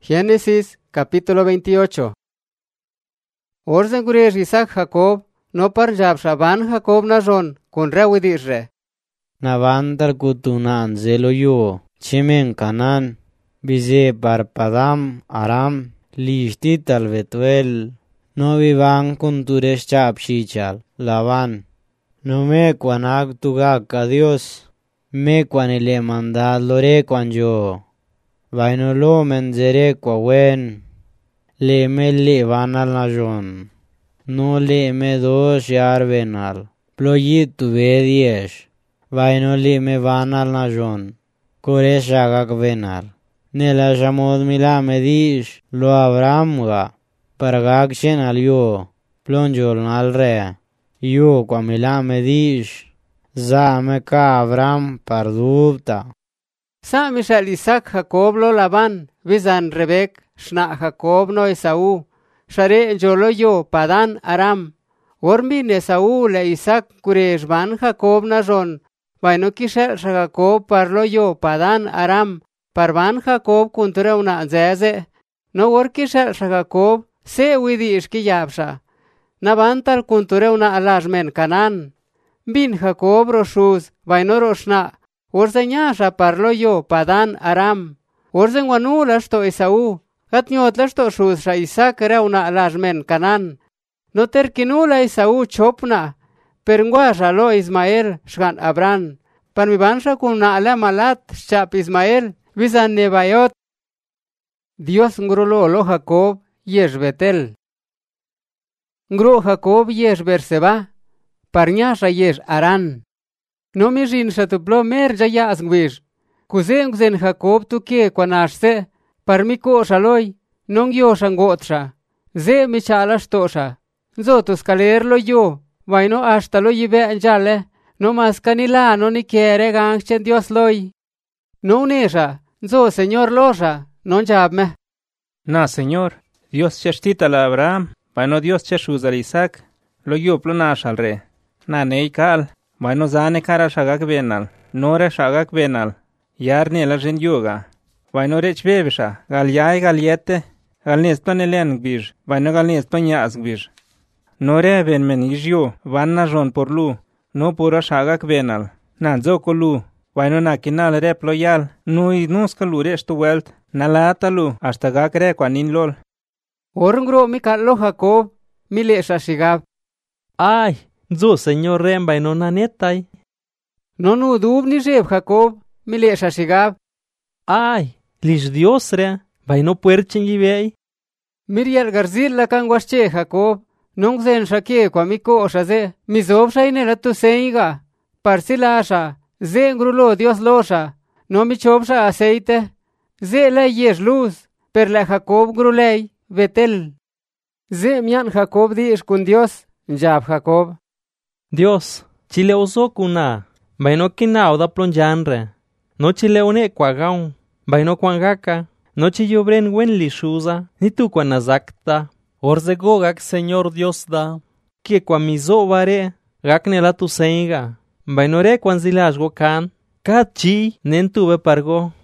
Génesis capítulo 28. Orzen gurish Isaac Jacob, no par jab shaban Jacob na jon, kun rewidirre. Navandar kutunan zelo yo, chimen kanan, bize par padam aram, lishti tal betuel, no vivan kun turesh chap shichal, lavan. No me kwanag tugak a Dios, me kwanile mandad lore kwan yo. Vaino lo menzere kwa wen, le me le vanal na jon. No le me dos yar venal, ployit tu ve 10. Vaino le me vanal na jon, kore shagak venal. Nela shamod mila me dish, lo Abraham ga, pargak shen al yo, plonjol nal re. Yo kwa mila me dish, za me ka Abraham pardubta. Sa mishal Isaac Jacob lo Laban, vizan Rebek, shna Jacob no Esaú, share jolo yo padan aram. Ormin Esaú le Isaac kuresh van Jacob na jon, vaino kishel Jacob parlo yo padan aram, parvan Jacob kunture una zeze. No or kishel Jacob, se widi ishki yabsha. Nabantal kunture una alajmen kanan. Bin Jacob roshuz, vaino roshna. Orzen yasha parlo yo padan aram. Orzen wanu lashto Esaú. Gatnyot lashto shuz sha Isaac era una alajmen kanan. No terkinula Esaú chopna. Perngwasha lo Ismael shgan Abran. Parmibansha kuna ala malat shap Ismael. Vizan Nebayot. Dios ngrulo lo Jacob yesh Betel. Ngru Jacob yesh Berseba. Parnyasha yesh Aran. No mi jin shatuplo mer jaya asngwish. Kuzen Jacob tu ke kwanashse. Parmiko shaloi. Nong yo shangotsha. Ze mi chalash tosha. Zotus kalerlo yo. Vaino hasta lo yibe anjale. No mas kanila no ni quiere gangchen Dios loi. No unesha. Zo señor losha. Non jabme. Na señor. Dios cheshtita la Abraham. Vaino Dios cheshuz al Isaac. Lo yo plonash al re. Na neikal. Vaino zane kara shagak benal, nore shagak benal, yar nela jen yoga. Vaino rech bebisha, gal yai gal yette, gal nespan elen gbish, vaino gal nespan yas gbish. Nore ben men izyo, vanna jon por lu, no pura shagak benal, na zoko lu, vaino na kinal rep loyal, nui nuska lu reshtu welt, na lata lu, hasta gak re kwanin lol. Orngro mi kallo Jacob, mi lesha shigab. Ay, zo señor remba no nanetai. No dub ni jeb Jacob, mi lesha shigab. Ay, lish Dios re, vaino puerchen yibei. Miriel garzil la kangwasche Jacob, nong zen shake kwa miko shaze, mi zob shaine la tu seiga. Parsilasha, ze ngrulo Dios losha, no mi chopsha aceite. Ze la yesh luz, per la Jacob grulei, Betel. Ze mian Jacob dish kun Dios, jab Jacob. Dios, chile oso kuna, vaino kinao da plonjanre. No chile one kwagaun, vaino kwangaka, no chillobren wen lishuza, ni tu kwanazakta. Orze gogak señor Dios da, que kwamizo vare, gakne la tu seiga, vaino re kwanzilash gokan, kachi nen tuve pargo.